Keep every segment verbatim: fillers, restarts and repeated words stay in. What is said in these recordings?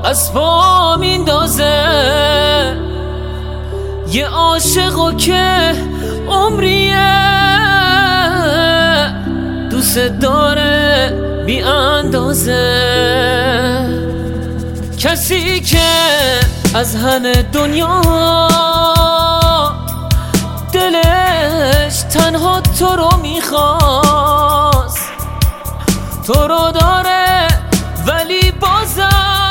از پا میندازه. یه عاشقو که عمریه دوست داره بی اندازه، کسی که از همه دنیا دلش تنها تو رو میخواست، تو رو داره ولی بازم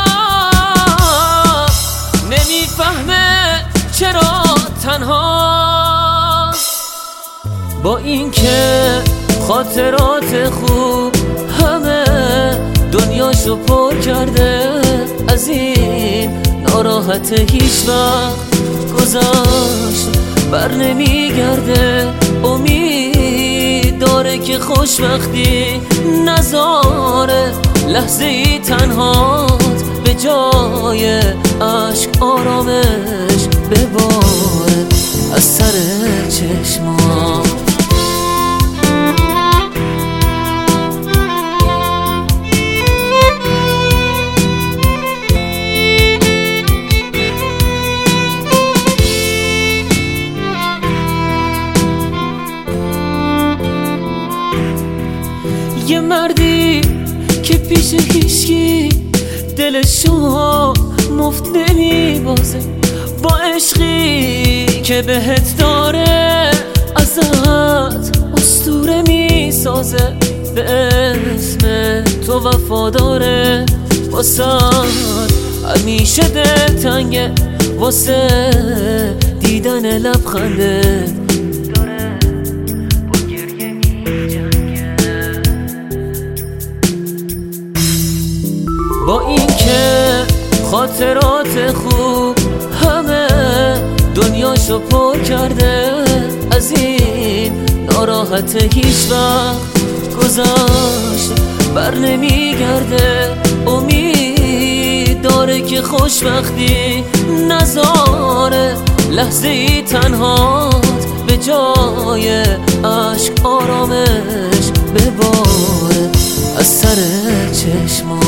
نمیفهمه چرا تنهاست. با اینکه خاطرات خوب همه دنیاشو پر کرده، از این ناراحت هیچ وقت گذشت بر نمیگرده. امید داره که خوشبختی نذاره لحظه ای تنهات به جای عشق آرامش بباره از سر چشمات. یه مردی که پیش هیچکی دلشو مفت نمیبازه، با عشقی که بهت داره ازت اسطوره میسازه. به اسم تو وفاداره، واسه همیشه دلتنگه، واسه دیدن لبخنده با اینکه خاطرات خوب همه دنیاشو پر کرده، از این ناراحت هیچ وقت گذشت بر نمیگرده. امید داره که خوشبختی نذاره لحظه ای تنهات به جای عشق آرامش بباره از سر چشمات.